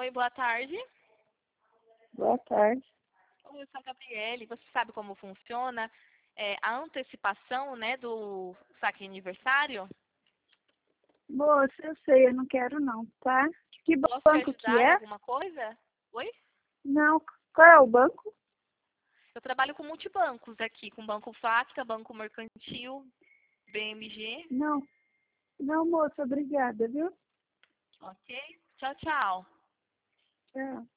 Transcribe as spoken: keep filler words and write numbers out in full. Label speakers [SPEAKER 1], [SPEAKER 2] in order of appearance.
[SPEAKER 1] Oi, boa tarde.
[SPEAKER 2] Boa tarde.
[SPEAKER 1] Oi, eu sou a Gabriele. Você sabe como funciona é, a antecipação, né, do saque aniversário?
[SPEAKER 2] Moça, eu sei, eu não quero não, tá? Que
[SPEAKER 1] Posso te
[SPEAKER 2] banco que
[SPEAKER 1] ajudar em
[SPEAKER 2] é?
[SPEAKER 1] alguma coisa? Oi?
[SPEAKER 2] Não, qual é o banco?
[SPEAKER 1] Eu trabalho com multibancos aqui, com Banco Facta, Banco Mercantil, B M G.
[SPEAKER 2] Não, não, moça, obrigada, viu?
[SPEAKER 1] Ok? Tchau, tchau.
[SPEAKER 2] Tchau.